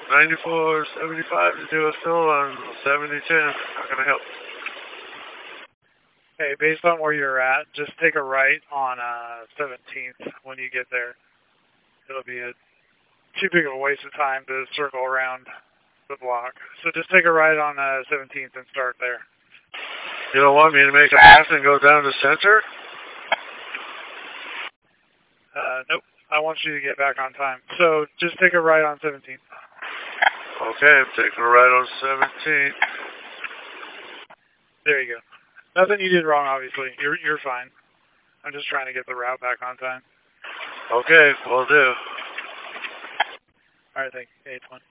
9475 to do a still on 7010. How can I help? Hey, based on where you're at, just take a right on 17th when you get there. It'll be too big of a waste of time to circle around the block. So just take a right on 17th and start there. You don't want me to make a pass and go down to center? Nope. I want you to get back on time. So just take a right on 17th. Okay, I'm taking a right on 17th. There you go. Nothing you did wrong, obviously. You're fine. I'm just trying to get the route back on time. Okay, will do. All right, thank you. 820.